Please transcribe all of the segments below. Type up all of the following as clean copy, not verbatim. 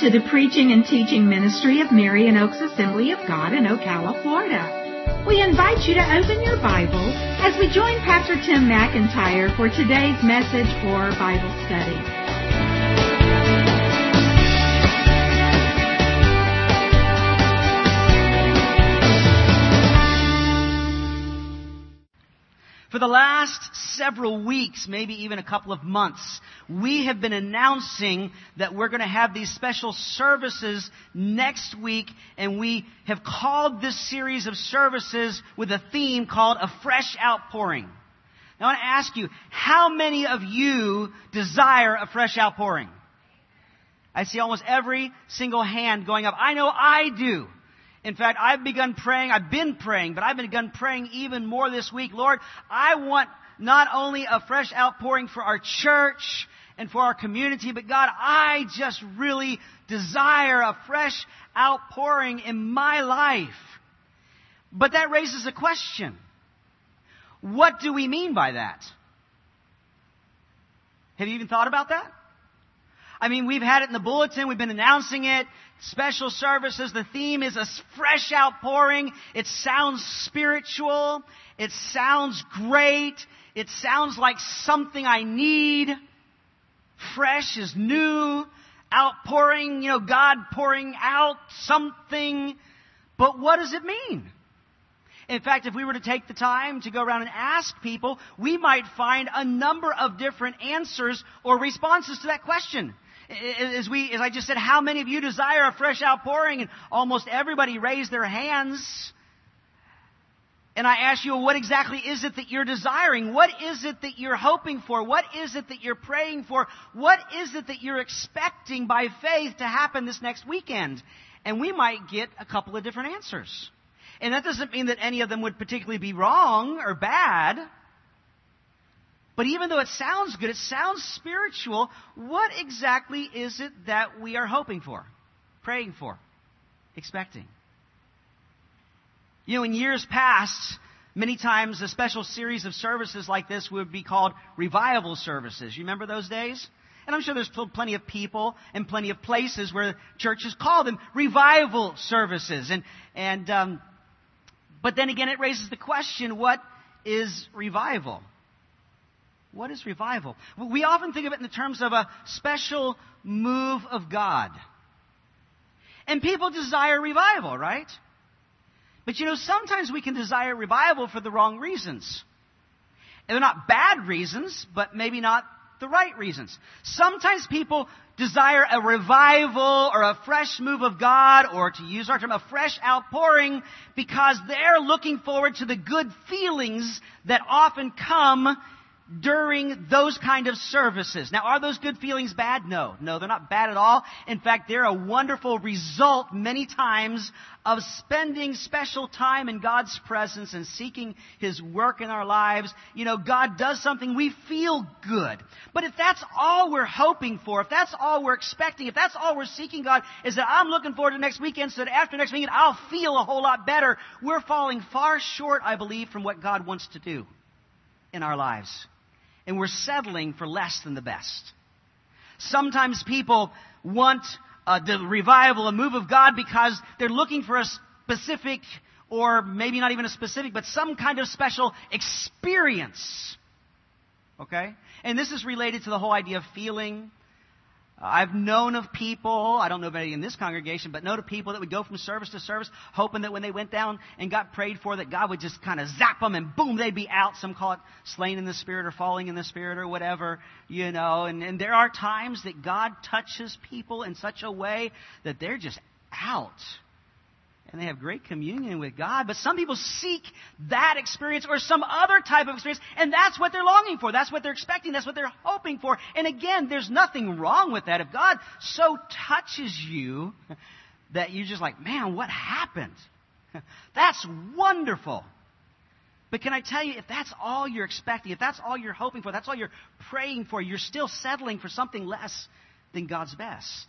to the preaching and teaching ministry of Marion Oaks Assembly of God in Ocala, Florida. We invite you to open your Bible as we join Pastor Tim McIntyre for today's message or Bible study. For the last several weeks, maybe even a couple of months, we have been announcing that we're going to have these special services next week, and we have called this series of services with a theme called A Fresh Outpouring. Now I want to ask you, how many of you desire a fresh outpouring? I see almost every single hand going up. I know I do. In fact, I've been praying, but I've begun praying even more this week. Lord, I want not only a fresh outpouring for our church and for our community, but God, I just really desire a fresh outpouring in my life. But that raises a question. What do we mean by that? Have you even thought about that? I mean, we've had it in the bulletin. We've been announcing it. Special services. The theme is a fresh outpouring. It sounds spiritual. It sounds great. It sounds like something I need. Fresh is new. Outpouring, God pouring out something. But what does it mean? In fact, if we were to take the time to go around and ask people, we might find a number of different answers or responses to that question. As I just said, how many of you desire a fresh outpouring? And almost everybody raised their hands. And I ask you, what exactly is it that you're desiring? What is it that you're hoping for? What is it that you're praying for? What is it that you're expecting by faith to happen this next weekend? And we might get a couple of different answers. And that doesn't mean that any of them would particularly be wrong or bad. But even though it sounds good, it sounds spiritual, what exactly is it that we are hoping for, praying for, expecting? In years past, many times a special series of services like this would be called revival services. You remember those days? And I'm sure there's still plenty of people and plenty of places where churches call them revival services. But then again, it raises the question, what is revival? What is revival? We often think of it in the terms of a special move of God. And people desire revival, right? But sometimes we can desire revival for the wrong reasons. And they're not bad reasons, but maybe not the right reasons. Sometimes people desire a revival or a fresh move of God, or to use our term, a fresh outpouring, because they're looking forward to the good feelings that often come during those kind of services. Now, are those good feelings bad? No, they're not bad at all. In fact, they're a wonderful result many times of spending special time in God's presence and seeking His work in our lives. God does something, we feel good. But if that's all we're hoping for, if that's all we're expecting, if that's all we're seeking, God, is that I'm looking forward to next weekend so that after next weekend I'll feel a whole lot better, we're falling far short, I believe, from what God wants to do in our lives. And we're settling for less than the best. Sometimes people want the revival, a move of God, because they're looking for a specific, or maybe not even a specific, but some kind of special experience. Okay? And this is related to the whole idea of feeling. I've known of people, I don't know of anybody in this congregation, but know of people that would go from service to service, hoping that when they went down and got prayed for, that God would just kind of zap them and boom, they'd be out. Some call it slain in the Spirit or falling in the Spirit or whatever, And there are times that God touches people in such a way that they're just out. And they have great communion with God. But some people seek that experience or some other type of experience. And that's what they're longing for. That's what they're expecting. That's what they're hoping for. And again, there's nothing wrong with that. If God so touches you that you're just like, man, what happened? That's wonderful. But can I tell you, if that's all you're expecting, if that's all you're hoping for, that's all you're praying for, you're still settling for something less than God's best.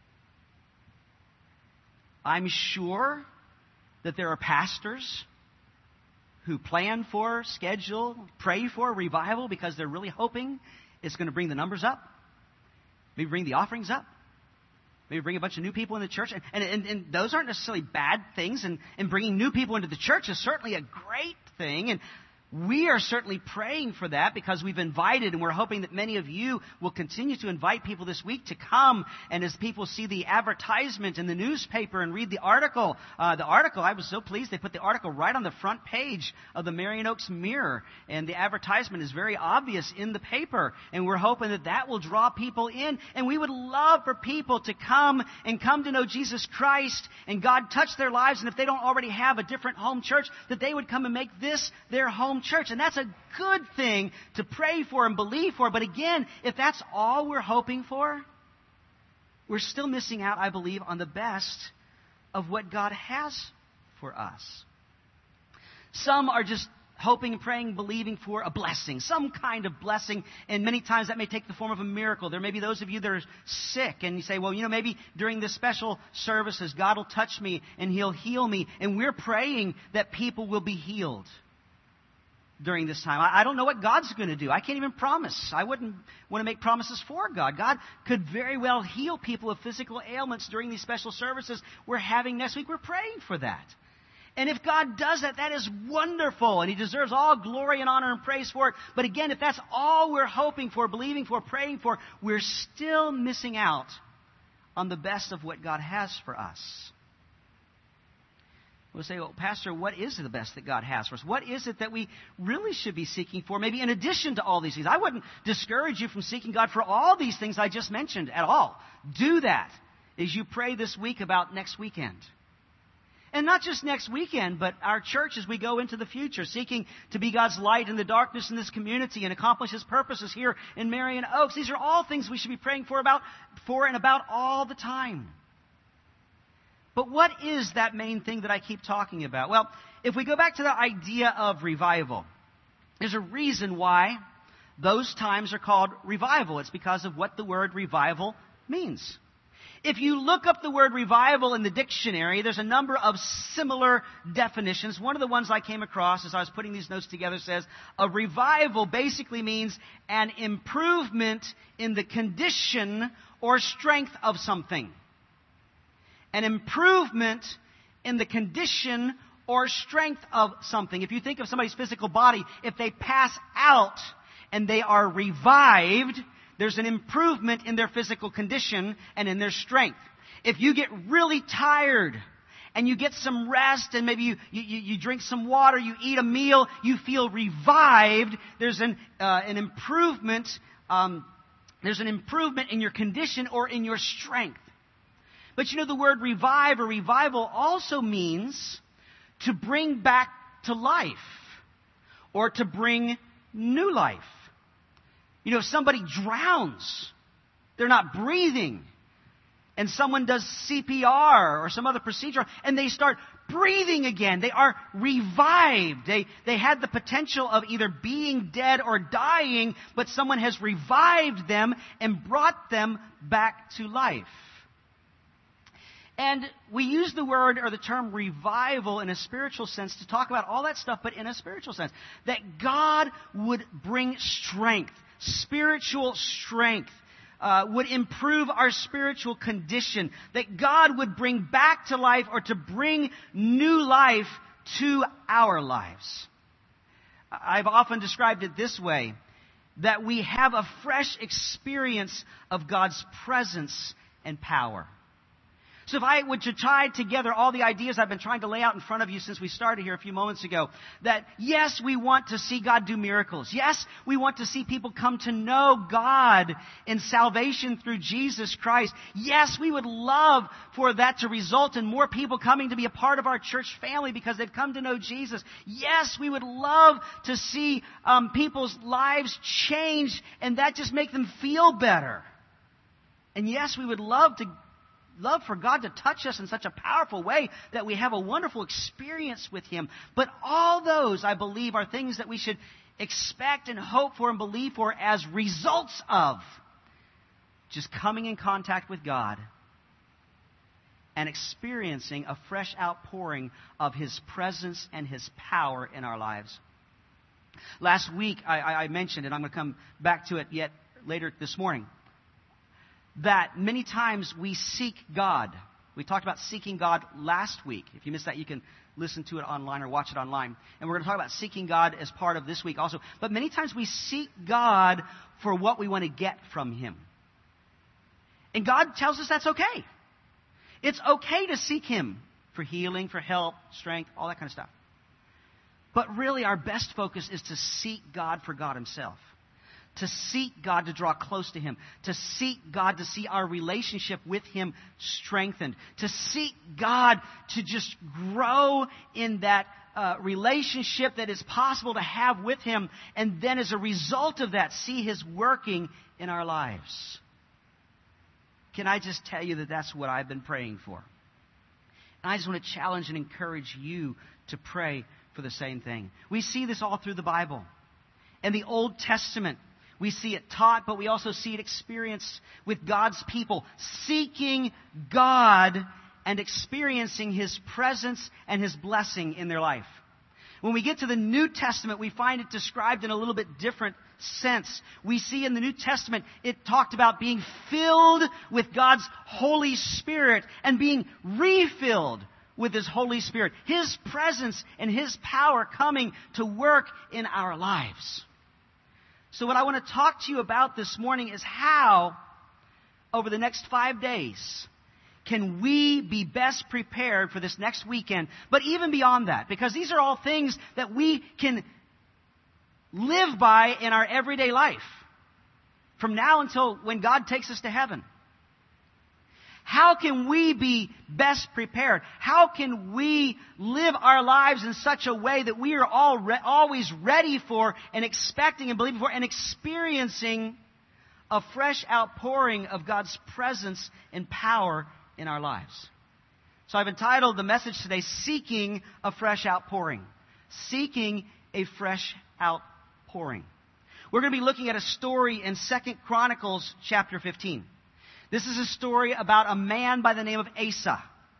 I'm sure that there are pastors who plan for, schedule, pray for revival because they're really hoping it's going to bring the numbers up, maybe bring the offerings up. Maybe bring a bunch of new people into the church. And those aren't necessarily bad things. And bringing new people into the church is certainly a great thing. And we are certainly praying for that because we've invited, and we're hoping that many of you will continue to invite people this week to come. And as people see the advertisement in the newspaper and read the article, I was so pleased they put the article right on the front page of the Marion Oaks Mirror. And the advertisement is very obvious in the paper. And we're hoping that that will draw people in. And we would love for people to come to know Jesus Christ and God touch their lives. And if they don't already have a different home church, that they would come and make this their home church. And that's a good thing to pray for and believe for. But again, if that's all we're hoping for, we're still missing out, I believe, on the best of what God has for us. Some are just hoping, praying, believing for a blessing, some kind of blessing, and many times that may take the form of a miracle. There may be those of you that are sick, and you say, well, maybe during this special services, God will touch me and He'll heal me, and we're praying that people will be healed during this time. I don't know what God's going to do. I can't even promise. I wouldn't want to make promises for God. God could very well heal people of physical ailments during these special services we're having next week. We're praying for that. And if God does that, that is wonderful. And He deserves all glory and honor and praise for it. But again, if that's all we're hoping for, believing for, praying for, we're still missing out on the best of what God has for us. We'll say, well, Pastor, what is the best that God has for us? What is it that we really should be seeking for? Maybe in addition to all these things. I wouldn't discourage you from seeking God for all these things I just mentioned at all. Do that as you pray this week about next weekend. And not just next weekend, but our church as we go into the future, seeking to be God's light in the darkness in this community and accomplish His purposes here in Marion Oaks. These are all things we should be praying for and about all the time. But what is that main thing that I keep talking about? Well, if we go back to the idea of revival, there's a reason why those times are called revival. It's because of what the word revival means. If you look up the word revival in the dictionary, there's a number of similar definitions. One of the ones I came across as I was putting these notes together says, a revival basically means an improvement in the condition or strength of something. An improvement in the condition or strength of something. If you think of somebody's physical body, if they pass out and they are revived, there's an improvement in their physical condition and in their strength. If you get really tired and you get some rest and maybe you drink some water, you eat a meal, you feel revived, there's an improvement. There's an improvement in your condition or in your strength. But the word revive or revival also means to bring back to life or to bring new life. If somebody drowns, they're not breathing, and someone does CPR or some other procedure, and they start breathing again. They are revived. They had the potential of either being dead or dying, but someone has revived them and brought them back to life. And we use the word or the term revival in a spiritual sense to talk about all that stuff, but in a spiritual sense. That God would bring strength, spiritual strength, would improve our spiritual condition. That God would bring back to life or to bring new life to our lives. I've often described it this way, that we have a fresh experience of God's presence and power. So if I were to tie together all the ideas I've been trying to lay out in front of you since we started here a few moments ago, that yes, we want to see God do miracles. Yes, we want to see people come to know God in salvation through Jesus Christ. Yes, we would love for that to result in more people coming to be a part of our church family because they've come to know Jesus. Yes, we would love to see people's lives change and that just make them feel better. And yes, we would love for God to touch us in such a powerful way that we have a wonderful experience with Him. But all those, I believe, are things that we should expect and hope for and believe for as results of just coming in contact with God and experiencing a fresh outpouring of His presence and His power in our lives. Last week, I mentioned, and I'm going to come back to it yet later this morning, that many times we seek God. We talked about seeking God last week. If you missed that, you can listen to it online or watch it online. And we're going to talk about seeking God as part of this week also. But many times we seek God for what we want to get from Him. And God tells us that's okay. It's okay to seek Him for healing, for help, strength, all that kind of stuff. But really our best focus is to seek God for God Himself. To seek God to draw close to Him. To seek God to see our relationship with Him strengthened. To seek God to just grow in that relationship that is possible to have with Him. And then as a result of that, see His working in our lives. Can I just tell you that that's what I've been praying for? And I just want to challenge and encourage you to pray for the same thing. We see this all through the Bible. In the Old Testament, we see it taught, but we also see it experienced with God's people seeking God and experiencing His presence and His blessing in their life. When we get to the New Testament, we find it described in a little bit different sense. We see in the New Testament it talked about being filled with God's Holy Spirit and being refilled with His Holy Spirit. His presence and His power coming to work in our lives. So what I want to talk to you about this morning is how, over the next 5 days, can we be best prepared for this next weekend, but even beyond that, because these are all things that we can live by in our everyday life, from now until when God takes us to heaven. How can we be best prepared? How can we live our lives in such a way that we are always ready for and expecting and believing for and experiencing a fresh outpouring of God's presence and power in our lives? So I've entitled the message today, Seeking a Fresh Outpouring. Seeking a Fresh Outpouring. We're going to be looking at a story in 2 Chronicles chapter 15. This is a story about a man by the name of Asa.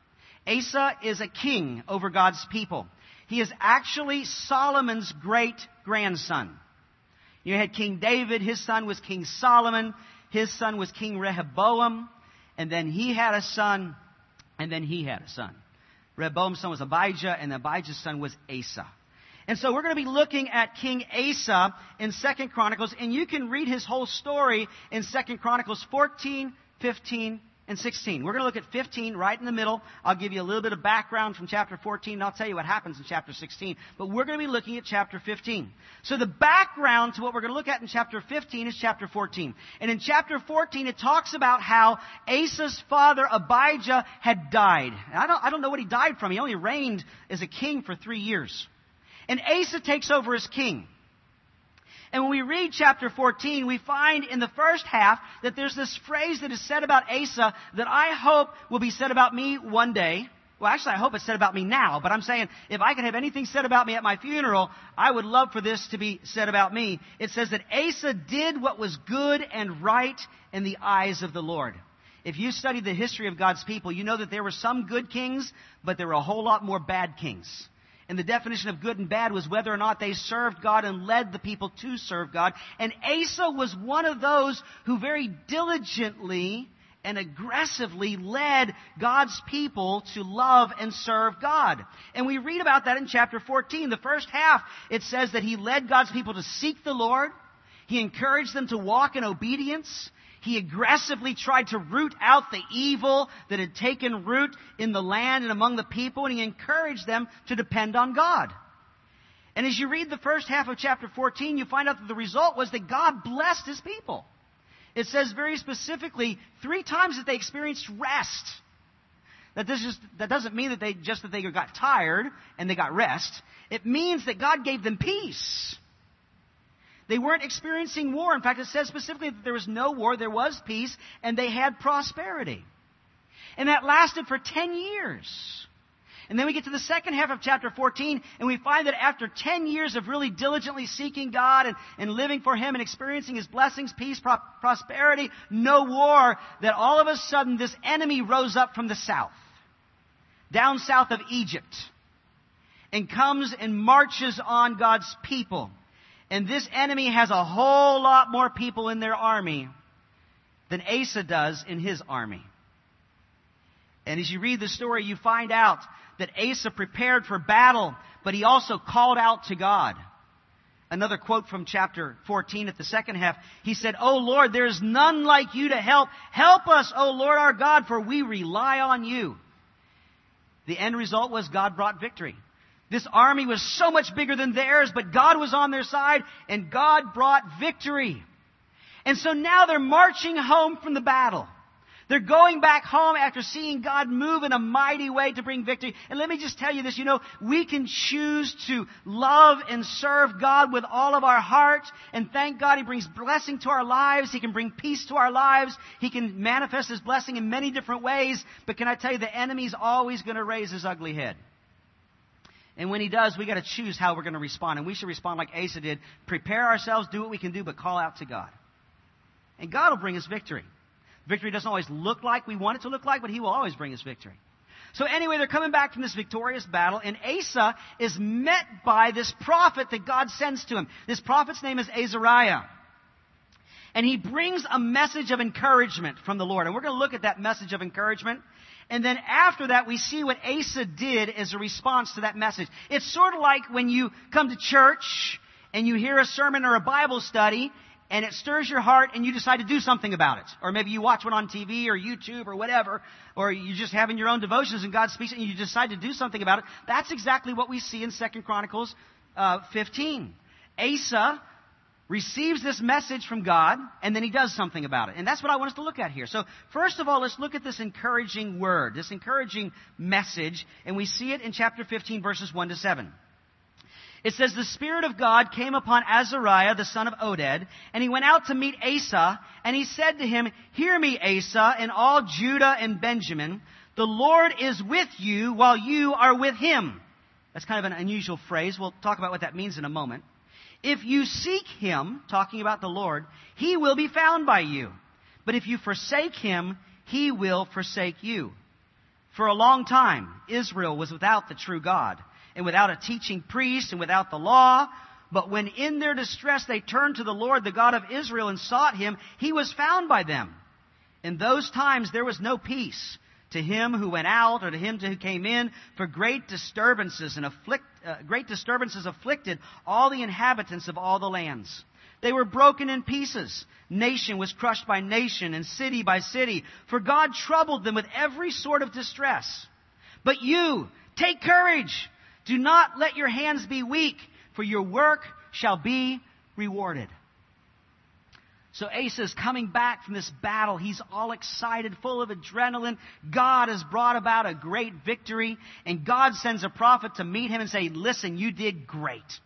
Asa is a king over God's people. He is actually Solomon's great-grandson. You had King David, his son was King Solomon, his son was King Rehoboam, and then he had a son, and then he had a son. Rehoboam's son was Abijah, and Abijah's son was Asa. And so we're going to be looking at King Asa in 2 Chronicles, and you can read his whole story in 2 Chronicles 14, 15, and 16. We're going to look at 15 right in the middle. I'll give you a little bit of background from chapter 14, and I'll tell you what happens in chapter 16. But we're going to be looking at chapter 15. So the background to what we're going to look at in chapter 15 is chapter 14. And in chapter 14, it talks about how Asa's father, Abijah, had died. And I don't know what he died from. He only reigned as a king for 3 years. And Asa takes over as king. And when we read chapter 14, we find in the first half that there's this phrase that is said about Asa that I hope will be said about me one day. Well, actually, I hope it's said about me now. But I'm saying if I could have anything said about me at my funeral, I would love for this to be said about me. It says that Asa did what was good and right in the eyes of the Lord. If you study the history of God's people, you know that there were some good kings, but there were a whole lot more bad kings. And the definition of good and bad was whether or not they served God and led the people to serve God. And Asa was one of those who very diligently and aggressively led God's people to love and serve God. And we read about that in chapter 14. The first half, it says that he led God's people to seek the Lord. He encouraged them to walk in obedience. He aggressively tried to root out the evil that had taken root in the land and among the people, and he encouraged them to depend on God. And as you read the first half of chapter 14, you find out that the result was that God blessed His people. It says very specifically 3 times that they experienced rest. That doesn't mean that they got tired and they got rest. It means that God gave them peace. They weren't experiencing war. In fact, it says specifically that there was no war, there was peace, and they had prosperity. And that lasted for 10 years. And then we get to the second half of chapter 14, and we find that after 10 years of really diligently seeking God and living for Him and experiencing His blessings, peace, prosperity, no war, that all of a sudden this enemy rose up from the south, down south of Egypt, and comes and marches on God's people. And this enemy has a whole lot more people in their army than Asa does in his army. And as you read the story, you find out that Asa prepared for battle, but he also called out to God. Another quote from chapter 14 at the second half. He said, "O Lord, there is none like you to help. Help us, O Lord our God, for we rely on you." The end result was God brought victory. This army was so much bigger than theirs, but God was on their side, and God brought victory. And so now they're marching home from the battle. They're going back home after seeing God move in a mighty way to bring victory. And let me just tell you this, we can choose to love and serve God with all of our heart. And thank God He brings blessing to our lives. He can bring peace to our lives. He can manifest His blessing in many different ways. But can I tell you, the enemy's always going to raise his ugly head. And when he does, we got to choose how we're going to respond. And we should respond like Asa did. Prepare ourselves, do what we can do, but call out to God. And God will bring us victory. Victory doesn't always look like we want it to look like, but He will always bring us victory. So anyway, they're coming back from this victorious battle, and Asa is met by this prophet that God sends to him. This prophet's name is Azariah. And he brings a message of encouragement from the Lord. And we're going to look at that message of encouragement. And then after that, we see what Asa did as a response to that message. It's sort of like when you come to church and you hear a sermon or a Bible study, and it stirs your heart and you decide to do something about it. Or maybe you watch one on TV or YouTube or whatever, or you're just having your own devotions and God speaks and you decide to do something about it. That's exactly what we see in 2 Chronicles 15. Asa receives this message from God, and then he does something about it. And that's what I want us to look at here. So first of all, let's look at this encouraging word, this encouraging message, and we see it in chapter 15, verses 1 to 7. It says, "The Spirit of God came upon Azariah, the son of Oded, and he went out to meet Asa, and he said to him, 'Hear me, Asa, and all Judah and Benjamin. The Lord is with you while you are with Him.'" That's kind of an unusual phrase. We'll talk about what that means in a moment. "If you seek Him," talking about the Lord, "He will be found by you. But if you forsake Him, He will forsake you." For a long time, Israel was without the true God, and without a teaching priest, and without the law. But when in their distress they turned to the Lord, the God of Israel, and sought Him, He was found by them. In those times there was no peace to him who went out, or to him who came in, for great disturbances afflicted all the inhabitants of all the lands. They were broken in pieces. Nation was crushed by nation, and city by city, for God troubled them with every sort of distress. But you, take courage. Do not let your hands be weak, for your work shall be rewarded. So Asa is coming back from this battle. He's all excited, full of adrenaline. God has brought about a great victory. And God sends a prophet to meet him and say, "Listen, you did great.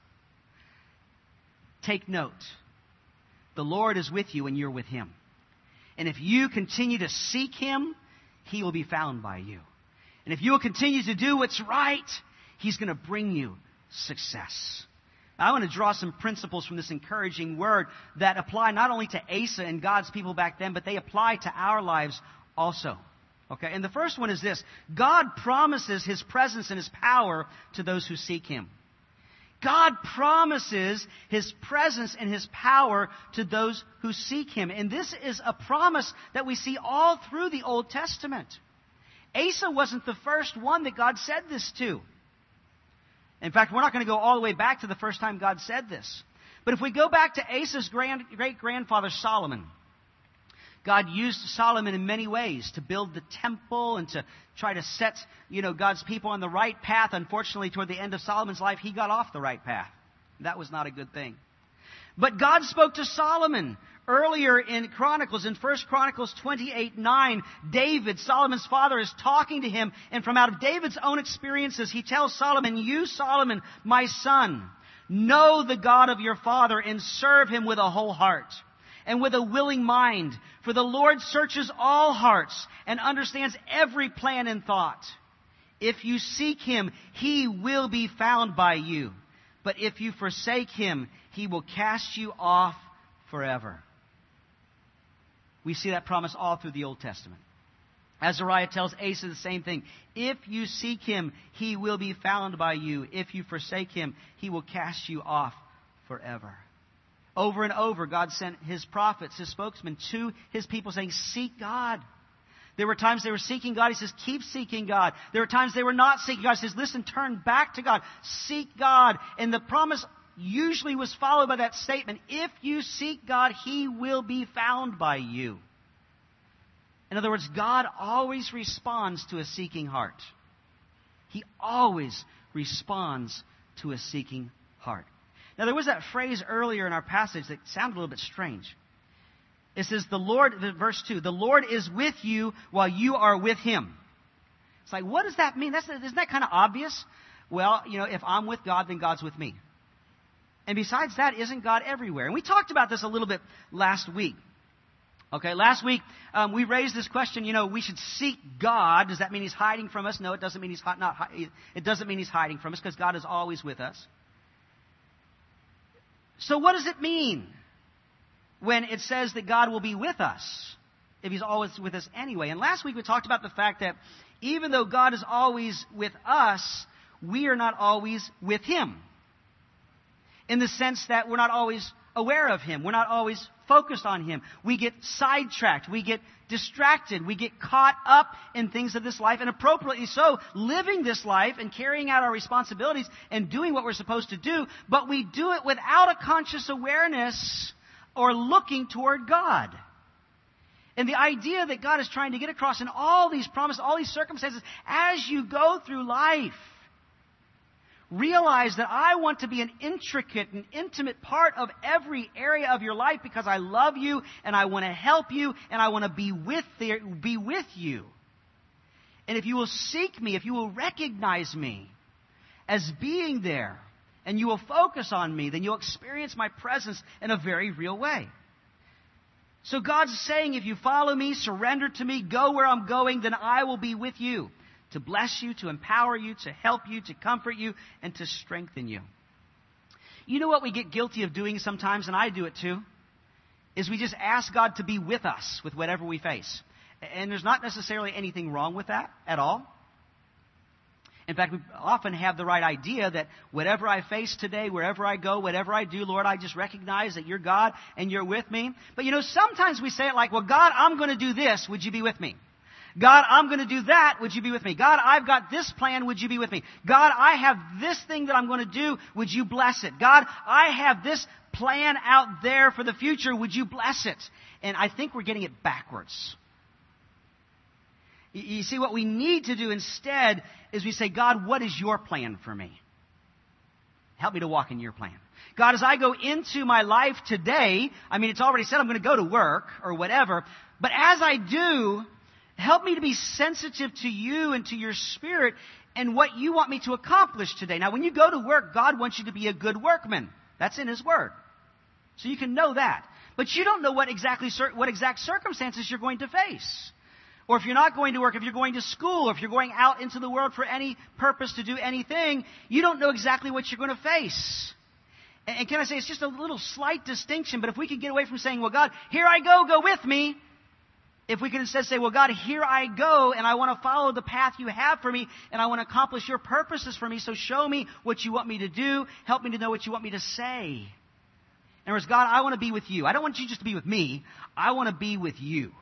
Take note. The Lord is with you and you're with Him. And if you continue to seek Him, He will be found by you. And if you will continue to do what's right, He's going to bring you success." Now, I want to draw some principles from this encouraging word that apply not only to Asa and God's people back then, but they apply to our lives also. Okay, and the first one is this: God promises His presence and His power to those who seek Him. God promises His presence and His power to those who seek Him. And this is a promise that we see all through the Old Testament. Asa wasn't the first one that God said this to. In fact, we're not going to go all the way back to the first time God said this. But if we go back to Asa's great-grandfather Solomon, God used Solomon in many ways to build the temple and to try to set, God's people on the right path. Unfortunately, toward the end of Solomon's life, he got off the right path. That was not a good thing. But God spoke to Solomon earlier in Chronicles, in 1 Chronicles 28:9, David, Solomon's father, is talking to him. And from out of David's own experiences, he tells Solomon, "You, Solomon, my son, know the God of your father and serve Him with a whole heart and with a willing mind. For the Lord searches all hearts and understands every plan and thought. If you seek Him, He will be found by you. But if you forsake Him, He will cast you off forever." We see that promise all through the Old Testament. Azariah tells Asa the same thing. If you seek Him, He will be found by you. If you forsake Him, He will cast you off forever. Over and over, God sent His prophets, His spokesmen, to His people saying, seek God. There were times they were seeking God. He says, keep seeking God. There were times they were not seeking God. He says, listen, turn back to God. Seek God. And the promise usually was followed by that statement, if you seek God, He will be found by you. In other words, God always responds to a seeking heart. He always responds to a seeking heart. Now, there was that phrase earlier in our passage that sounded a little bit strange. It says, verse 2, the Lord is with you while you are with Him. It's like, what does that mean? Isn't that kind of obvious? Well, if I'm with God, then God's with me. And besides that, isn't God everywhere? And we talked about this a little bit last week. Okay, last week we raised this question, we should seek God. Does that mean He's hiding from us? No, it doesn't mean it doesn't mean He's hiding from us, because God is always with us. So what does it mean when it says that God will be with us if He's always with us anyway? And last week we talked about the fact that even though God is always with us, we are not always with Him. In the sense that we're not always aware of Him. We're not always focused on Him. We get sidetracked. We get distracted. We get caught up in things of this life, and appropriately so, living this life and carrying out our responsibilities and doing what we're supposed to do, but we do it without a conscious awareness or looking toward God. And the idea that God is trying to get across in all these promises, all these circumstances, as you go through life, realize that I want to be an intricate and intimate part of every area of your life because I love you and I want to help you and I want to be with you. And if you will seek me, if you will recognize me as being there, and you will focus on me, then you'll experience my presence in a very real way. So God's saying, if you follow me, surrender to me, go where I'm going, then I will be with you, to bless you, to empower you, to help you, to comfort you, and to strengthen you. You know what we get guilty of doing sometimes, and I do it too, is we just ask God to be with us with whatever we face. And there's not necessarily anything wrong with that at all. In fact, we often have the right idea that whatever I face today, wherever I go, whatever I do, Lord, I just recognize that You're God and You're with me. But sometimes we say it like, well, God, I'm going to do this. Would You be with me? God, I'm going to do that. Would You be with me? God, I've got this plan. Would You be with me? God, I have this thing that I'm going to do. Would You bless it? God, I have this plan out there for the future. Would You bless it? And I think we're getting it backwards. You see, what we need to do instead is we say, God, what is Your plan for me? Help me to walk in Your plan. God, as I go into my life today, it's already said I'm going to go to work or whatever, but as I do, help me to be sensitive to You and to Your Spirit and what You want me to accomplish today. Now, when you go to work, God wants you to be a good workman. That's in His Word. So you can know that. But you don't know what exact circumstances you're going to face. Or if you're not going to work, if you're going to school, or if you're going out into the world for any purpose to do anything, you don't know exactly what you're going to face. And can I say, it's just a little slight distinction, but if we could get away from saying, well, God, here I go with me. If we can instead say, well, God, here I go, and I want to follow the path You have for me, and I want to accomplish Your purposes for me, so show me what You want me to do. Help me to know what You want me to say. In other words, God, I want to be with You. I don't want You just to be with me. I want to be with You.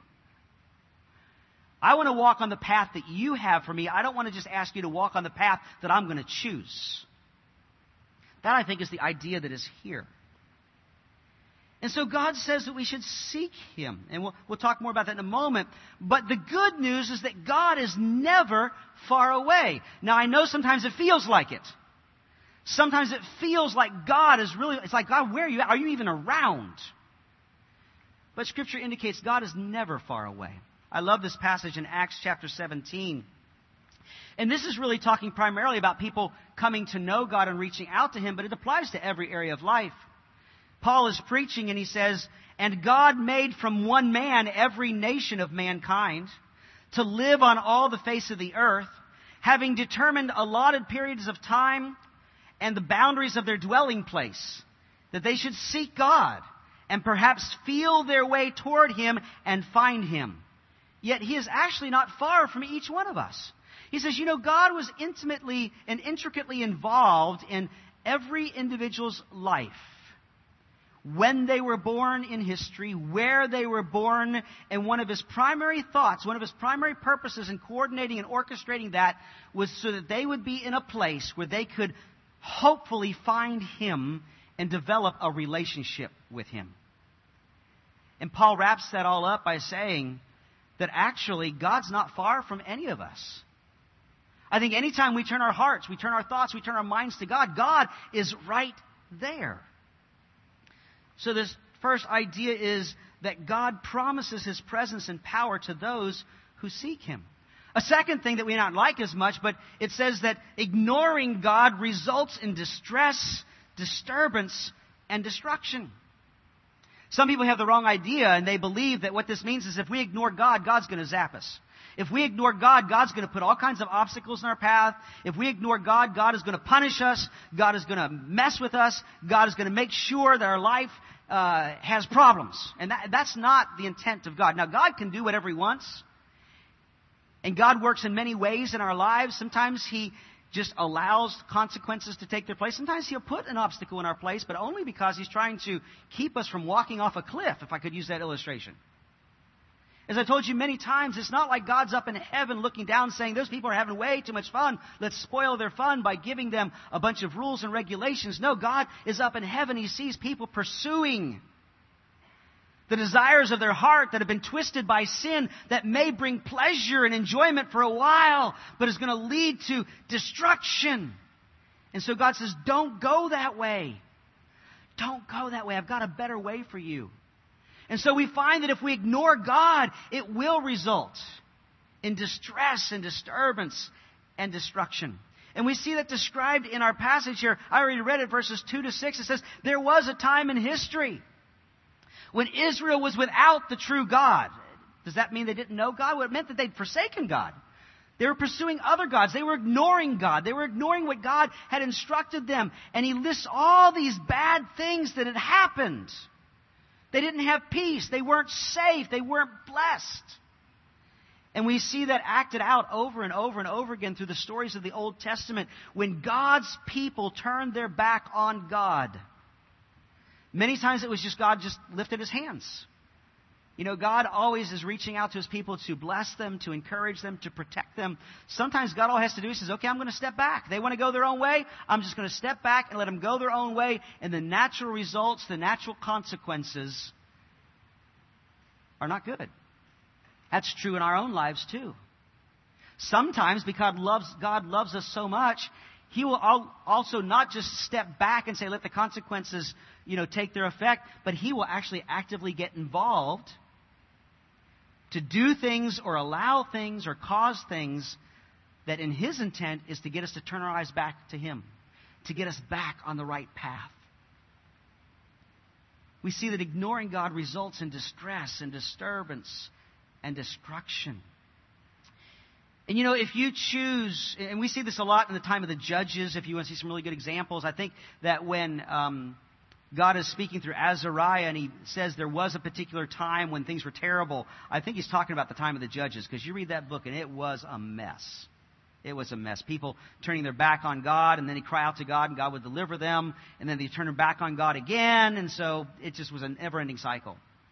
I want to walk on the path that You have for me. I don't want to just ask You to walk on the path that I'm going to choose. That, I think, is the idea that is here. And so God says that we should seek Him. And we'll talk more about that in a moment. But the good news is that God is never far away. Now, I know sometimes it feels like it. Sometimes it feels like God is really, it's like, God, where are You at? Are You even around? But Scripture indicates God is never far away. I love this passage in Acts chapter 17. And this is really talking primarily about people coming to know God and reaching out to Him, but it applies to every area of life. Paul is preaching and he says, and God made from one man every nation of mankind to live on all the face of the earth, having determined allotted periods of time and the boundaries of their dwelling place, that they should seek God and perhaps feel their way toward Him and find Him. Yet He is actually not far from each one of us. He says, God was intimately and intricately involved in every individual's life. when they were born in history, where they were born, and one of his primary thoughts, one of his primary purposes in coordinating and orchestrating that was so that they would be in a place where they could hopefully find him and develop a relationship with him. And Paul wraps that all up by saying that actually God's not far from any of us. I think anytime we turn our hearts, we turn our thoughts, we turn our minds to God, God is right there. So this first idea is that God promises his presence and power to those who seek him. A second thing that we not like as much, but it says that ignoring God results in distress, disturbance, and destruction. Some people have the wrong idea, and they believe that what this means is if we ignore God, God's going to zap us. If we ignore God, God's going to put all kinds of obstacles in our path. If we ignore God, God is going to punish us. God is going to mess with us. God is going to make sure that our life has problems. And that's not the intent of God. Now, God can do whatever he wants. And God works in many ways in our lives. Sometimes he just allows consequences to take their place. Sometimes he'll put an obstacle in our place, but only because he's trying to keep us from walking off a cliff, if I could use that illustration. As I told you many times, it's not like God's up in heaven looking down saying, those people are having way too much fun. Let's spoil their fun by giving them a bunch of rules and regulations. No, God is up in heaven. He sees people pursuing the desires of their heart that have been twisted by sin that may bring pleasure and enjoyment for a while, but is going to lead to destruction. And so God says, don't go that way. Don't go that way. I've got a better way for you. And so we find that if we ignore God, it will result in distress and disturbance and destruction. And we see that described in our passage here. I already read it, verses 2 to 6. It says, there was a time in history when Israel was without the true God. Does that mean they didn't know God? Well, it meant that they'd forsaken God. They were pursuing other gods. They were ignoring God. They were ignoring what God had instructed them. And he lists all these bad things that had happened. They didn't have peace. They weren't safe. They weren't blessed. And we see that acted out over and over and over again through the stories of the Old Testament when God's people turned their back on God. Many times it was just God just lifted his hands. You know, God always is reaching out to his people to bless them, to encourage them, to protect them. Sometimes God all has to do is says, okay, I'm going to step back. They want to go their own way. I'm just going to step back and let them go their own way. And the natural results, the natural consequences are not good. That's true in our own lives too. Sometimes because God loves us so much, he will also not just step back and say, let the consequences, take their effect, but he will actually actively get involved to do things or allow things or cause things that in his intent is to get us to turn our eyes back to him, to get us back on the right path. We see that ignoring God results in distress and disturbance and destruction. And if you choose, and we see this a lot in the time of the Judges, if you want to see some really good examples, I think that when God is speaking through Azariah and he says there was a particular time when things were terrible, I think he's talking about the time of the Judges, because you read that book and it was a mess. It was a mess. People turning their back on God, and then he'd cry out to God and God would deliver them, and then they'd turn their back on God again, and so it just was a never-ending cycle.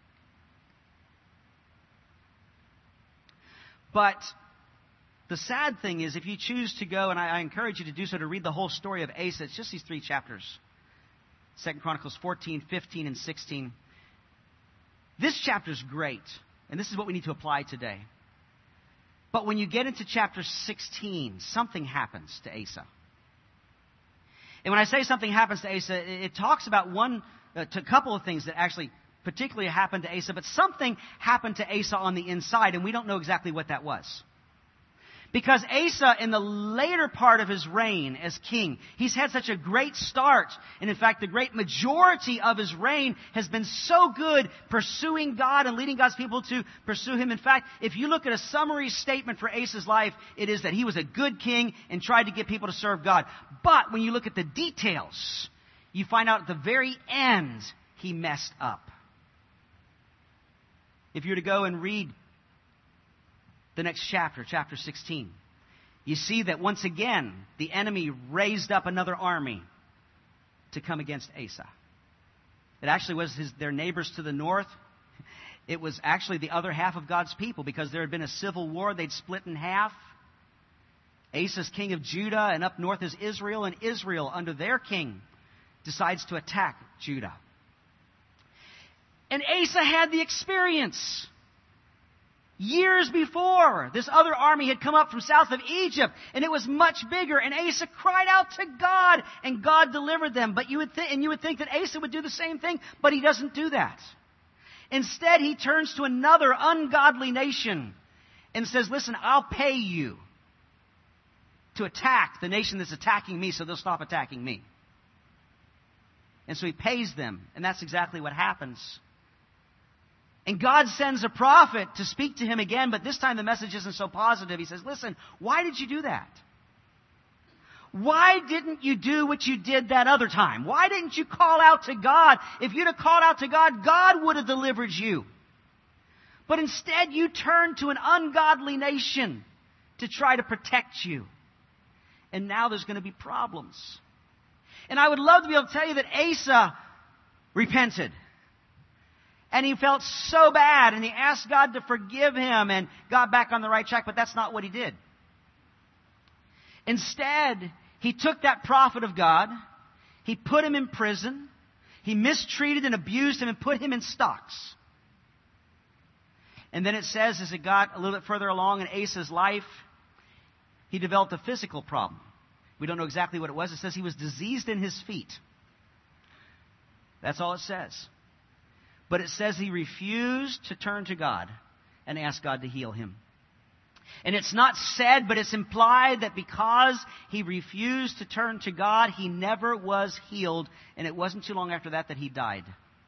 But the sad thing is, if you choose to go, and I encourage you to do so, to read the whole story of Asa, it's just these 3 chapters. 2 Chronicles 14, 15, and 16. This chapter is great, and this is what we need to apply today. But when you get into chapter 16, something happens to Asa. And when I say something happens to Asa, it talks about a couple of things that actually particularly happened to Asa, but something happened to Asa on the inside, and we don't know exactly what that was. Because Asa, in the later part of his reign as king, he's had such a great start. And in fact, the great majority of his reign has been so good pursuing God and leading God's people to pursue him. In fact, if you look at a summary statement for Asa's life, it is that he was a good king and tried to get people to serve God. But when you look at the details, you find out at the very end, he messed up. If you were to go and read the next chapter, chapter 16, you see that once again, the enemy raised up another army to come against Asa. It actually was their neighbors to the north. It was actually the other half of God's people because there had been a civil war. They'd split in half. Asa's king of Judah, and up north is Israel, and Israel, under their king, decides to attack Judah. And Asa had the experience. Years before, this other army had come up from south of Egypt, and it was much bigger, and Asa cried out to God, and God delivered them. But you would think that Asa would do the same thing, but he doesn't do that. Instead, he turns to another ungodly nation and says, listen, I'll pay you to attack the nation that's attacking me so they'll stop attacking me. And so he pays them, and that's exactly what happens. And God sends a prophet to speak to him again, but this time the message isn't so positive. He says, listen, why did you do that? Why didn't you do what you did that other time? Why didn't you call out to God? If you'd have called out to God, God would have delivered you. But instead you turned to an ungodly nation to try to protect you. And now there's going to be problems. And I would love to be able to tell you that Asa repented. And he felt so bad, and he asked God to forgive him and got back on the right track, but that's not what he did. Instead, he took that prophet of God, he put him in prison, he mistreated and abused him and put him in stocks. And then it says, as it got a little bit further along in Asa's life, he developed a physical problem. We don't know exactly what it was. It says he was diseased in his feet. That's all it says. But it says he refused to turn to God and ask God to heal him. And it's not said, but it's implied that because he refused to turn to God, he never was healed. And it wasn't too long after that that he died.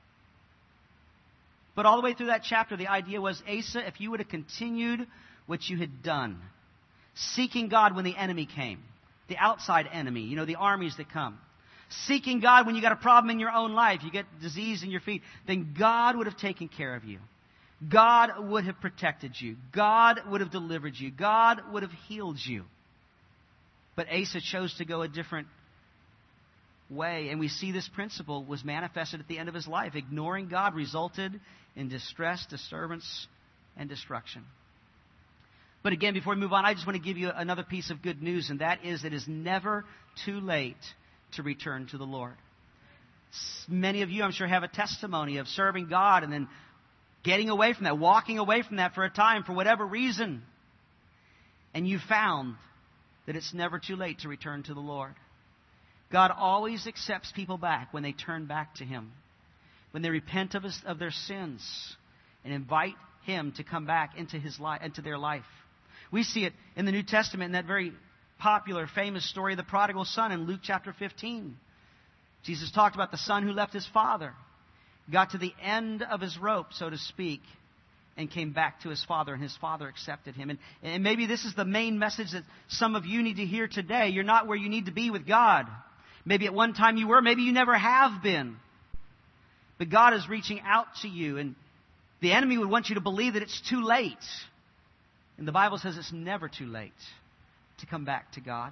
But all the way through that chapter, the idea was, Asa, if you would have continued what you had done, seeking God when the enemy came, the outside enemy, the armies that come, seeking God when you got a problem in your own life, you get disease in your feet, then God would have taken care of you. God would have protected you. God would have delivered you. God would have healed you. But Asa chose to go a different way, and we see this principle was manifested at the end of his life. Ignoring God resulted in distress, disturbance, and destruction. But again, before we move on, I just want to give you another piece of good news, and that is it is never too late to return to the Lord. Many of you, I'm sure, have a testimony of serving God and then getting away from that, walking away from that for a time, for whatever reason. And you found that it's never too late to return to the Lord. God always accepts people back when they turn back to Him, when they repent of their sins and invite Him to come back into their life. We see it in the New Testament in that very popular, famous story of the prodigal son in Luke chapter 15. Jesus talked about the son who left his father, got to the end of his rope, so to speak, and came back to his father, and his father accepted him. And maybe this is the main message that some of you need to hear today. You're not where you need to be with God. Maybe at one time you were, maybe you never have been. But God is reaching out to you, and the enemy would want you to believe that it's too late. And the Bible says it's never too late to come back to God.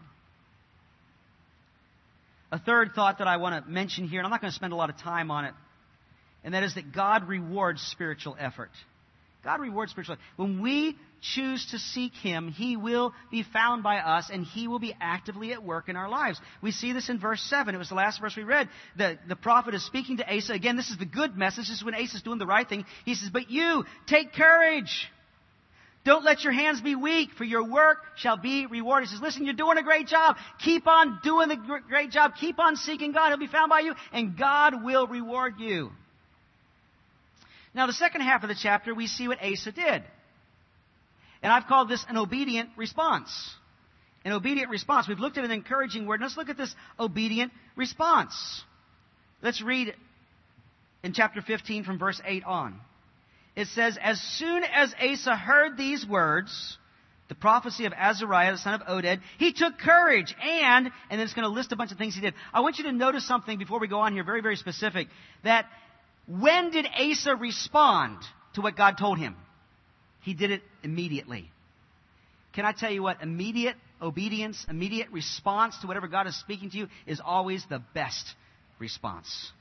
A third thought that I want to mention here, and I'm not going to spend a lot of time on it, and that is that God rewards spiritual effort. God rewards spiritual effort. When we choose to seek Him, He will be found by us, and He will be actively at work in our lives. We see this in verse 7. It was the last verse we read. The prophet is speaking to Asa. Again, this is the good message. This is when Asa is doing the right thing. He says, but you, take courage. Don't let your hands be weak, for your work shall be rewarded. He says, listen, you're doing a great job. Keep on doing the great job. Keep on seeking God. He'll be found by you, and God will reward you. Now, the second half of the chapter, we see what Asa did. And I've called this an obedient response. An obedient response. We've looked at an encouraging word. Let's look at this obedient response. Let's read in chapter 15 from verse 8 on. It says, as soon as Asa heard these words, the prophecy of Azariah, the son of Oded, he took courage and then it's going to list a bunch of things he did. I want you to notice something before we go on here, very, very specific, that when did Asa respond to what God told him? He did it immediately. Can I tell you what? Immediate obedience, immediate response to whatever God is speaking to you is always the best response.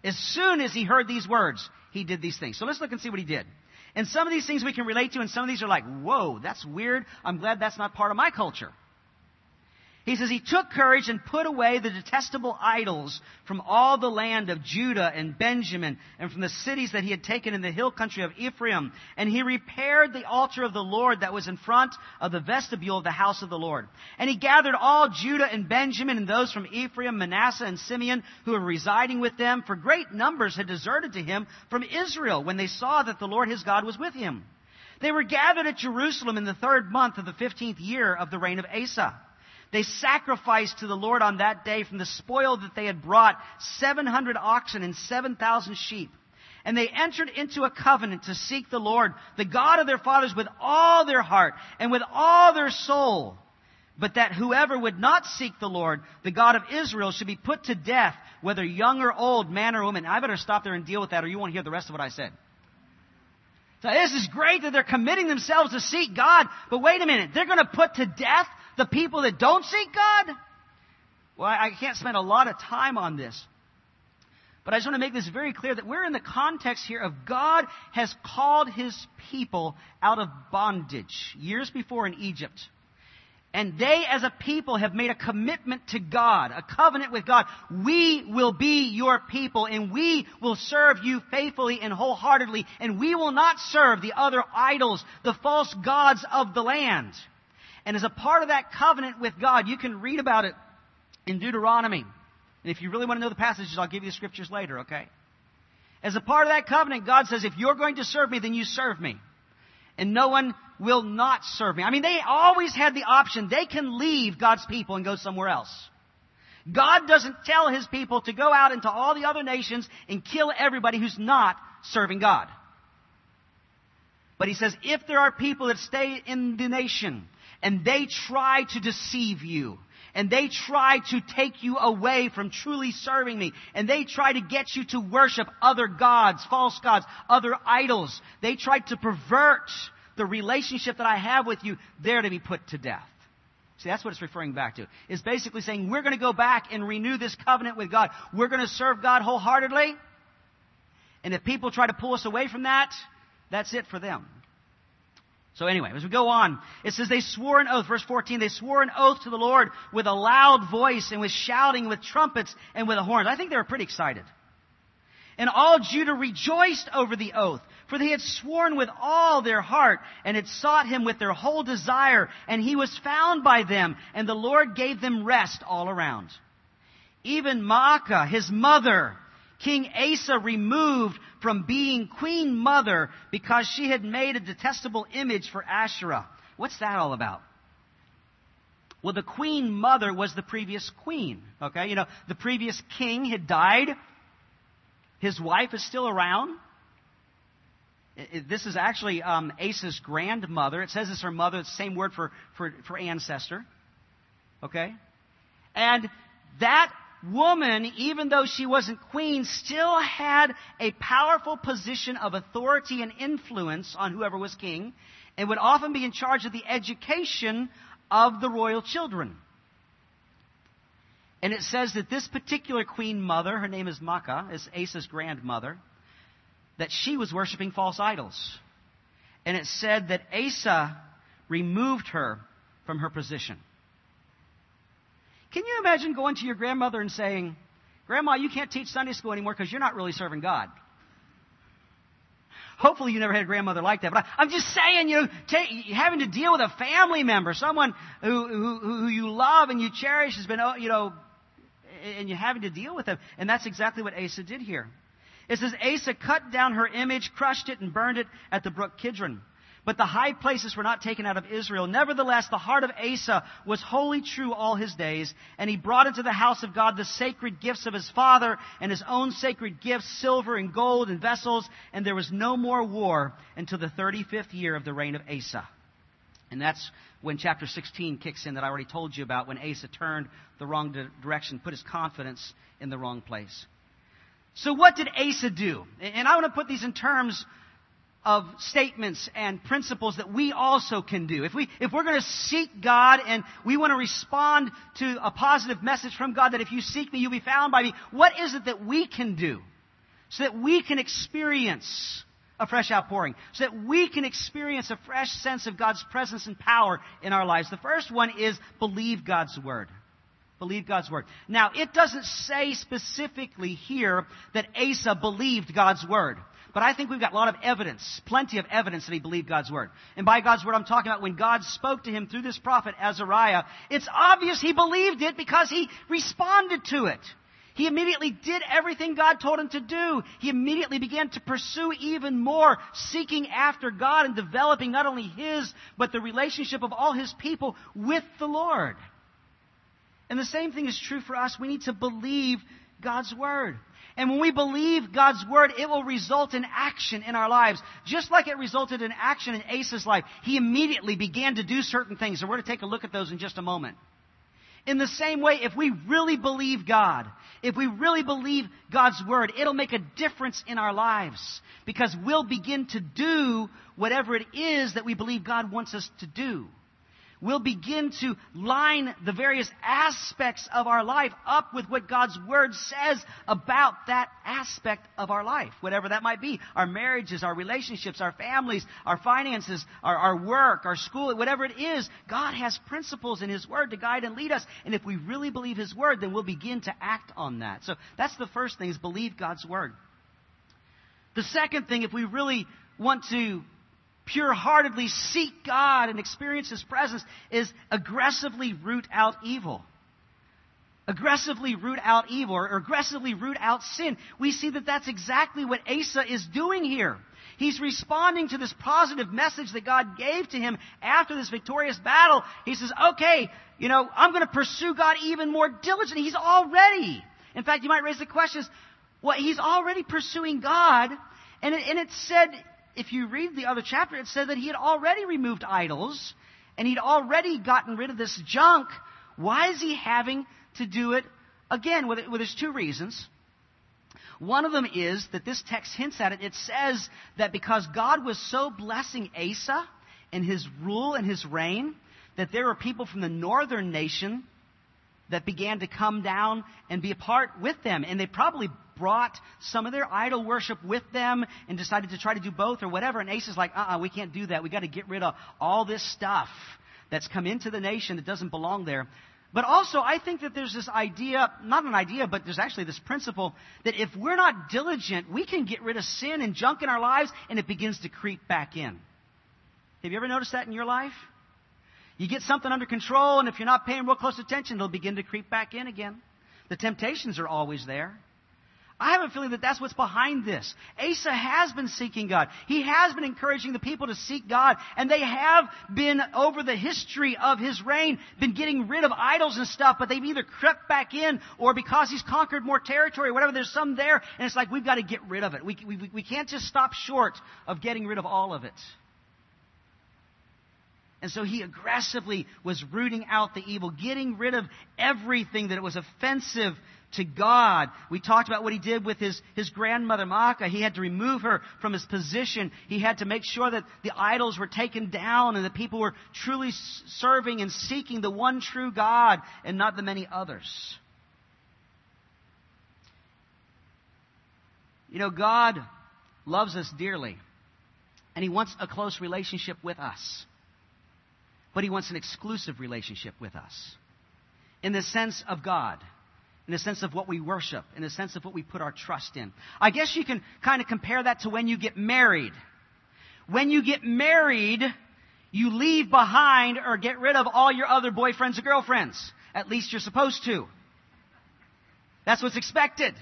As soon as he heard these words, he did these things. So let's look and see what he did. And some of these things we can relate to, and some of these are like, whoa, that's weird. I'm glad that's not part of my culture. He says he took courage and put away the detestable idols from all the land of Judah and Benjamin and from the cities that he had taken in the hill country of Ephraim. And he repaired the altar of the Lord that was in front of the vestibule of the house of the Lord. And he gathered all Judah and Benjamin and those from Ephraim, Manasseh, and Simeon who were residing with them, for great numbers had deserted to him from Israel when they saw that the Lord his God was with him. They were gathered at Jerusalem in the 3rd month of the 15th year of the reign of Asa. They sacrificed to the Lord on that day from the spoil that they had brought 700 oxen and 7,000 sheep. And they entered into a covenant to seek the Lord, the God of their fathers, with all their heart and with all their soul. But that whoever would not seek the Lord, the God of Israel, should be put to death, whether young or old, man or woman. I better stop there and deal with that, or you won't hear the rest of what I said. So this is great that they're committing themselves to seek God, but wait a minute, they're going to put to death the people that don't seek God? Well, I can't spend a lot of time on this. But I just want to make this very clear that we're in the context here of God has called His people out of bondage years before in Egypt. And they as a people have made a commitment to God, a covenant with God. We will be your people and we will serve you faithfully and wholeheartedly. And we will not serve the other idols, the false gods of the land. And as a part of that covenant with God, you can read about it in Deuteronomy. And if you really want to know the passages, I'll give you the scriptures later, okay? As a part of that covenant, God says, if you're going to serve me, then you serve me. And no one will not serve me. I mean, they always had the option. They can leave God's people and go somewhere else. God doesn't tell His people to go out into all the other nations and kill everybody who's not serving God. But He says, if there are people that stay in the nation, and they try to deceive you, and they try to take you away from truly serving me, and they try to get you to worship other gods, false gods, other idols. They try to pervert the relationship that I have with you. They're to be put to death. See, that's what it's referring back to. It's basically saying we're going to go back and renew this covenant with God. We're going to serve God wholeheartedly. And if people try to pull us away from that, that's it for them. So anyway, as we go on, it says they swore an oath. Verse 14, they swore an oath to the Lord with a loud voice and with shouting, with trumpets and with horns. I think they were pretty excited. And all Judah rejoiced over the oath, for they had sworn with all their heart and had sought Him with their whole desire. And He was found by them, and the Lord gave them rest all around. Even Maacah, his mother, King Asa removed from being queen mother because she had made a detestable image for Asherah. What's that all about? Well, the queen mother was the previous queen. Okay, you know, the previous king had died. His wife is still around. This is actually Asa's grandmother. It says it's her mother. It's the same word for ancestor. Okay? And that woman, even though she wasn't queen, still had a powerful position of authority and influence on whoever was king, and would often be in charge of the education of the royal children. And it says that this particular queen mother, her name is Maacah, is Asa's grandmother, that she was worshiping false idols. And it said that Asa removed her from her position. Can you imagine going to your grandmother and saying, Grandma, you can't teach Sunday school anymore because you're not really serving God? Hopefully you never had a grandmother like that. But I'm just saying, having to deal with a family member, someone who you love and you cherish has been, and you're having to deal with them. And that's exactly what Asa did here. It says, Asa cut down her image, crushed it, and burned it at the brook Kidron. But the high places were not taken out of Israel. Nevertheless, the heart of Asa was wholly true all his days, and he brought into the house of God the sacred gifts of his father and his own sacred gifts, silver and gold and vessels, and there was no more war until the 35th year of the reign of Asa. And that's when chapter 16 kicks in that I already told you about, when Asa turned the wrong direction, put his confidence in the wrong place. So what did Asa do? And I want to put these in terms of statements and principles that we also can do. If we're going to seek God and we want to respond to a positive message from God that if you seek me, you'll be found by me, what is it that we can do so that we can experience a fresh outpouring, so that we can experience a fresh sense of God's presence and power in our lives. The first one is believe God's Word. Believe God's Word. Now, it doesn't say specifically here that Asa believed God's Word. But I think we've got a lot of evidence, plenty of evidence that he believed God's Word. And by God's Word, I'm talking about when God spoke to him through this prophet Azariah. It's obvious he believed it because he responded to it. He immediately did everything God told him to do. He immediately began to pursue even more, seeking after God and developing not only his, but the relationship of all his people with the Lord. And the same thing is true for us. We need to believe God's Word. And when we believe God's Word, it will result in action in our lives. Just like it resulted in action in Asa's life. He immediately began to do certain things. And we're going to take a look at those in just a moment. In the same way, if we really believe God, if we really believe God's Word, it'll make a difference in our lives. Because we'll begin to do whatever it is that we believe God wants us to do. We'll begin to line the various aspects of our life up with what God's Word says about that aspect of our life, whatever that might be. Our marriages, our relationships, our families, our finances, our work, our school, whatever it is, God has principles in His Word to guide and lead us. And if we really believe His Word, then we'll begin to act on that. So that's the first thing, is believe God's Word. The second thing, if we really want to pure-heartedly seek God and experience His presence, is aggressively root out evil. Aggressively root out evil, or aggressively root out sin. We see that that's exactly what Asa is doing here. He's responding to this positive message that God gave to him after this victorious battle. He says, okay, I'm going to pursue God even more diligently. He's already, in fact, you might raise the question, he's already pursuing God, and it said, if you read the other chapter, it said that he had already removed idols and he'd already gotten rid of this junk. Why is he having to do it again? Well, there's two reasons. One of them is that this text hints at it. It says that because God was so blessing Asa and his rule and his reign, that there were people from the northern nation that began to come down and be a part with them. And they probably brought some of their idol worship with them and decided to try to do both or whatever. And Asa's like, we can't do that. We got to get rid of all this stuff that's come into the nation that doesn't belong there. But also, I think that there's this idea, not an idea, but there's actually this principle that if we're not diligent, we can get rid of sin and junk in our lives and it begins to creep back in. Have you ever noticed that in your life? You get something under control, and if you're not paying real close attention, it'll begin to creep back in again. The temptations are always there. I have a feeling that that's what's behind this. Asa has been seeking God. He has been encouraging the people to seek God. And they have been, over the history of his reign, been getting rid of idols and stuff. But they've either crept back in, or because he's conquered more territory, or whatever, there's some there. And it's like, we've got to get rid of it. We can't just stop short of getting rid of all of it. And so he aggressively was rooting out the evil, getting rid of everything that was offensive to God. We talked about what he did with his grandmother Maacah. He had to remove her from his position. He had to make sure that the idols were taken down and the people were truly serving and seeking the one true God and not the many others. God loves us dearly, and He wants a close relationship with us. But He wants an exclusive relationship with us. In the sense of God. In the sense of what we worship. In the sense of what we put our trust in. I guess you can kind of compare that to when you get married. When you get married, you leave behind or get rid of all your other boyfriends or girlfriends. At least you're supposed to. That's what's expected.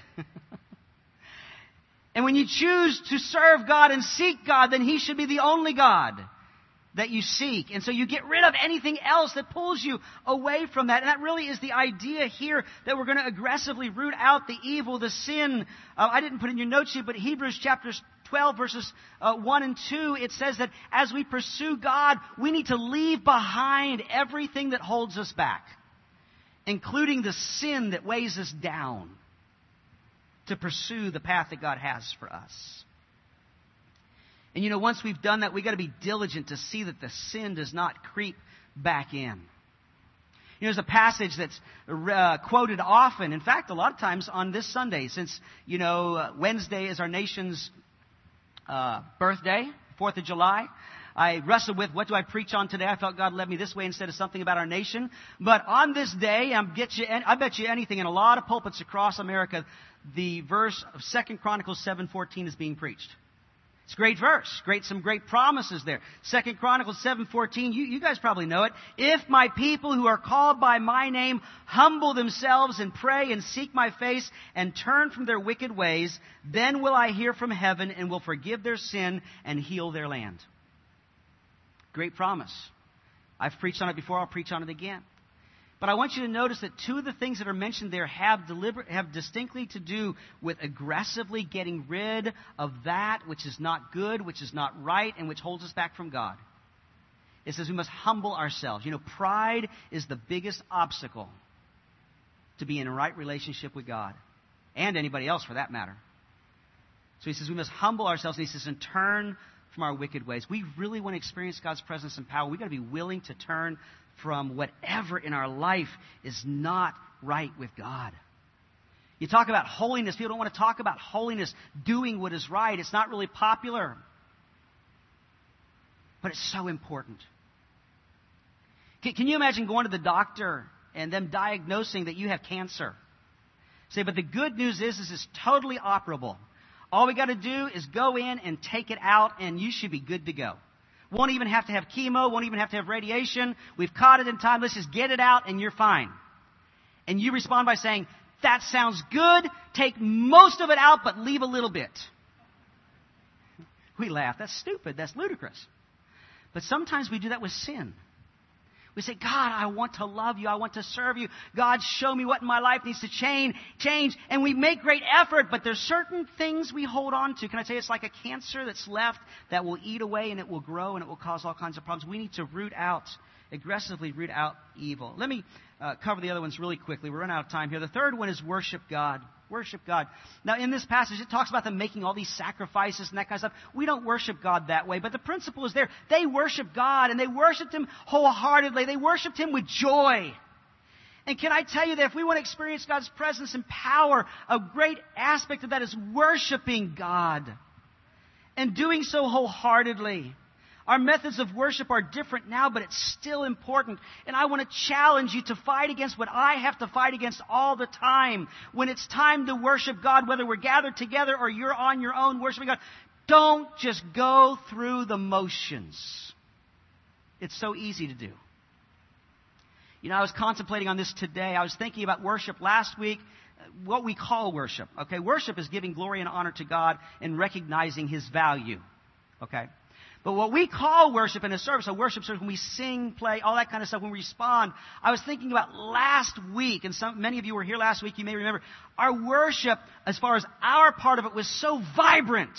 And when you choose to serve God and seek God, then He should be the only God that you seek. And so you get rid of anything else that pulls you away from that. And that really is the idea here, that we're going to aggressively root out the evil, the sin. I didn't put in your notes here, but Hebrews chapter 12 verses 1 and 2, it says that as we pursue God, we need to leave behind everything that holds us back, including the sin that weighs us down, to pursue the path that God has for us. And once we've done that, we've got to be diligent to see that the sin does not creep back in. You know, there's a passage that's quoted often. In fact, a lot of times on this Sunday, since, Wednesday is our nation's birthday, 4th of July. I wrestled with, what do I preach on today? I felt God led me this way instead of something about our nation. But on this day, I bet you anything, in a lot of pulpits across America, the verse of 2 Chronicles 7:14 is being preached. It's a great verse. Some great promises there. 2 Chronicles 7:14, you guys probably know it. If my people who are called by my name humble themselves and pray and seek my face and turn from their wicked ways, then will I hear from heaven and will forgive their sin and heal their land. Great promise. I've preached on it before. I'll preach on it again. But I want you to notice that two of the things that are mentioned there have distinctly to do with aggressively getting rid of that which is not good, which is not right, and which holds us back from God. It says we must humble ourselves. Pride is the biggest obstacle to be in a right relationship with God, and anybody else for that matter. So he says we must humble ourselves, and he says, and turn from our wicked ways. We really want to experience God's presence and power. We've got to be willing to turn from whatever in our life is not right with God. You talk about holiness. People don't want to talk about holiness, doing what is right. It's not really popular. But it's so important. Can you imagine going to the doctor and them diagnosing that you have cancer? Say, but the good news is it's totally operable. All we got to do is go in and take it out, and you should be good to go. Won't even have to have chemo, won't even have to have radiation. We've caught it in time. Let's just get it out, and you're fine. And you respond by saying, that sounds good. Take most of it out, but leave a little bit. We laugh. That's stupid. That's ludicrous. But sometimes we do that with sin. We say, God, I want to love you. I want to serve you. God, show me what in my life needs to change. And we make great effort, but there's certain things we hold on to. Can I tell you, it's like a cancer that's left that will eat away and it will grow and it will cause all kinds of problems. We need to aggressively root out evil. Let me cover the other ones really quickly. We're running out of time here. The third one is worship God. Worship God. Now, in this passage, it talks about them making all these sacrifices and that kind of stuff. We don't worship God that way, but the principle is there. They worship God, and they worshiped Him wholeheartedly. They worshiped Him with joy. And can I tell you that if we want to experience God's presence and power, a great aspect of that is worshiping God and doing so wholeheartedly. Our methods of worship are different now, but it's still important. And I want to challenge you to fight against what I have to fight against all the time. When it's time to worship God, whether we're gathered together or you're on your own worshiping God, don't just go through the motions. It's so easy to do. I was contemplating on this today. I was thinking about worship last week, what we call worship. Okay, worship is giving glory and honor to God and recognizing His value. Okay? But what we call worship in a service, a worship service, when we sing, play, all that kind of stuff, when we respond, I was thinking about last week, and many of you were here last week, you may remember, our worship, as far as our part of it, was so vibrant.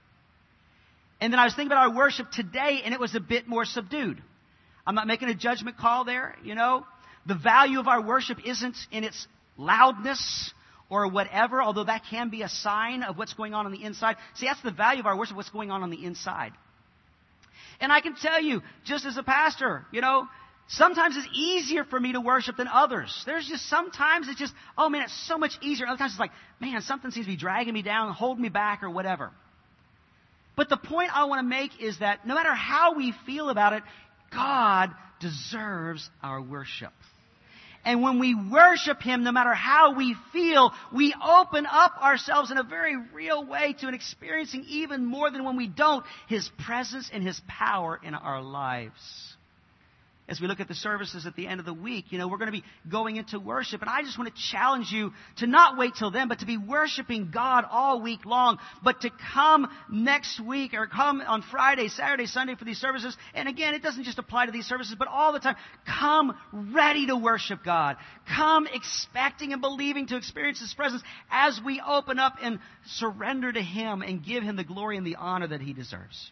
And then I was thinking about our worship today, and it was a bit more subdued. I'm not making a judgment call there, The value of our worship isn't in its loudness or whatever, although that can be a sign of what's going on the inside. See, that's the value of our worship, what's going on the inside. And I can tell you, just as a pastor, sometimes it's easier for me to worship than others. There's just sometimes it's just, oh man, it's so much easier. Other times it's like, man, something seems to be dragging me down, holding me back or whatever. But the point I want to make is that no matter how we feel about it, God deserves our worship. And when we worship Him, no matter how we feel, we open up ourselves in a very real way to an experiencing even more than when we don't, His presence and His power in our lives. As we look at the services at the end of the week, we're going to be going into worship. And I just want to challenge you to not wait till then, but to be worshiping God all week long. But to come next week or come on Friday, Saturday, Sunday for these services. And again, it doesn't just apply to these services, but all the time. Come ready to worship God. Come expecting and believing to experience His presence as we open up and surrender to Him and give Him the glory and the honor that He deserves.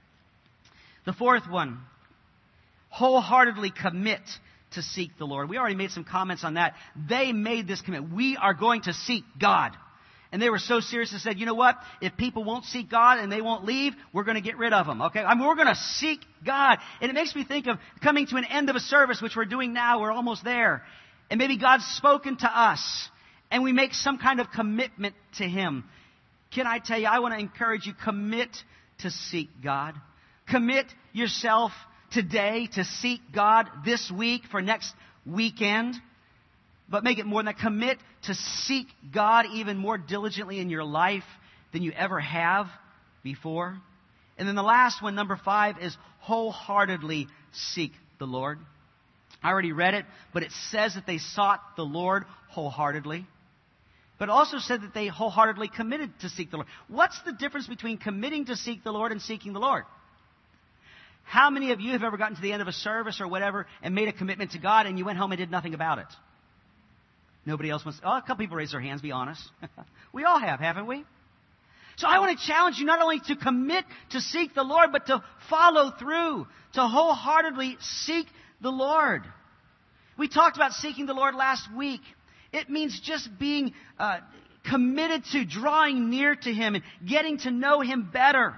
The fourth one. Wholeheartedly commit to seek the Lord. We already made some comments on that. They made this commitment. We are going to seek God. And they were so serious they said, you know what? If people won't seek God and they won't leave, we're going to get rid of them. Okay? We're going to seek God. And it makes me think of coming to an end of a service, which we're doing now. We're almost there. And maybe God's spoken to us. And we make some kind of commitment to Him. Can I tell you, I want to encourage you, commit to seek God. Commit yourself today to seek God this week for next weekend. But make it more than that. Commit to seek God even more diligently in your life than you ever have before. And then the last one, number 5, is wholeheartedly seek the Lord. I already read it, but it says that they sought the Lord wholeheartedly. But it also said that they wholeheartedly committed to seek the Lord. What's the difference between committing to seek the Lord and seeking the Lord? How many of you have ever gotten to the end of a service or whatever and made a commitment to God and you went home and did nothing about it? Nobody else wants. Oh, a couple people raise their hands, be honest. We all have, haven't we? So I want to challenge you not only to commit to seek the Lord, but to follow through, to wholeheartedly seek the Lord. We talked about seeking the Lord last week. It means just being committed to drawing near to Him and getting to know Him better.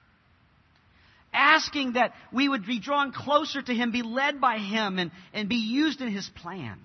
Asking that we would be drawn closer to Him, be led by Him, and be used in His plan.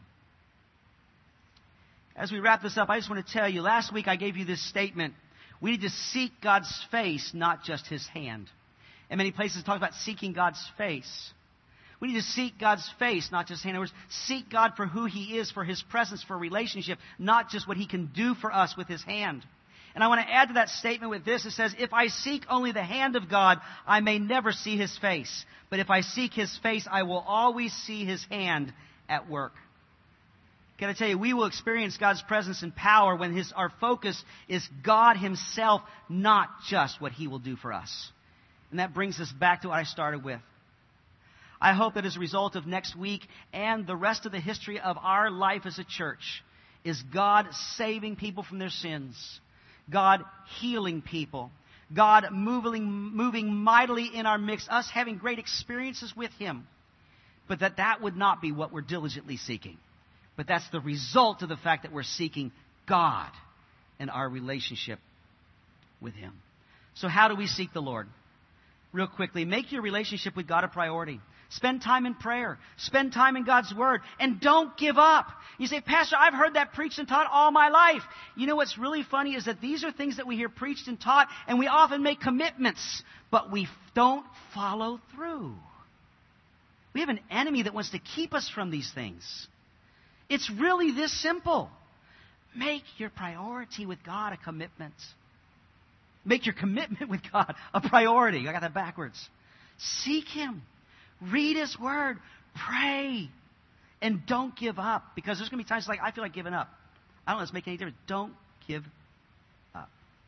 As we wrap this up, I just want to tell you, last week I gave you this statement. We need to seek God's face, not just His hand. In many places it talks about seeking God's face. We need to seek God's face, not just His hand. In other words, seek God for who He is, for His presence, for relationship, not just what He can do for us with His hand. And I want to add to that statement with this. It says, if I seek only the hand of God, I may never see His face. But if I seek His face, I will always see His hand at work. Can I tell you, we will experience God's presence and power when our focus is God Himself, not just what He will do for us. And that brings us back to what I started with. I hope that as a result of next week and the rest of the history of our life as a church is God saving people from their sins, God healing people, God moving mightily in our midst, us having great experiences with Him, but that would not be what we're diligently seeking. But that's the result of the fact that we're seeking God and our relationship with Him. So how do we seek the Lord? Real quickly, make your relationship with God a priority. Spend time in prayer. Spend time in God's Word. And don't give up. You say, Pastor, I've heard that preached and taught all my life. You know what's really funny is that these are things that we hear preached and taught, and we often make commitments, but we don't follow through. We have an enemy that wants to keep us from these things. It's really this simple. Make your priority with God a commitment. Make your commitment with God a priority. I got that backwards. Seek Him. Read His Word. Pray. And don't give up. Because there's going to be times like, I feel like giving up. I don't know if it's making any difference. Don't give up.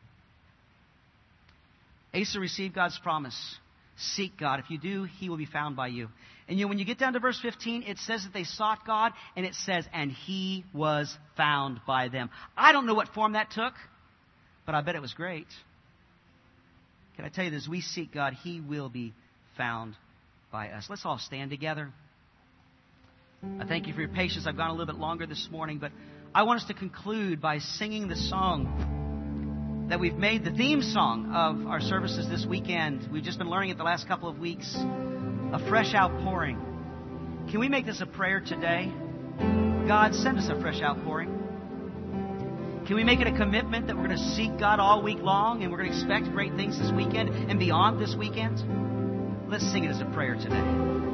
Asa received God's promise. Seek God. If you do, He will be found by you. And when you get down to verse 15, it says that they sought God, and it says, and He was found by them. I don't know what form that took, but I bet it was great. Can I tell you this? As we seek God, He will be found by us. Let's all stand together. I thank you for your patience. I've gone a little bit longer this morning, but I want us to conclude by singing the song that we've made the theme song of our services this weekend. We've just been learning it the last couple of weeks. A fresh outpouring. Can we make this a prayer today? God, send us a fresh outpouring. Can we make it a commitment that we're going to seek God all week long and we're going to expect great things this weekend and beyond this weekend? Let's sing it as a prayer today.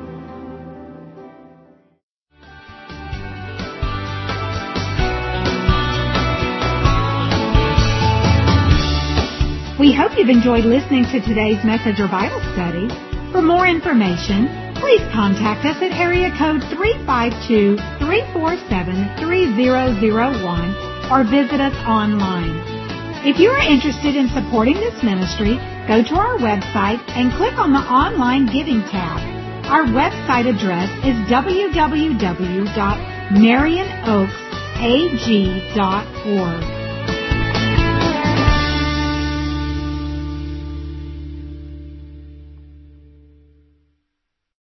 We hope you've enjoyed listening to today's message or Bible study. For more information, please contact us at area code 352-347-3001 or visit us online. If you are interested in supporting this ministry, go to our website and click on the Online Giving tab. Our website address is www.marionoaksag.org.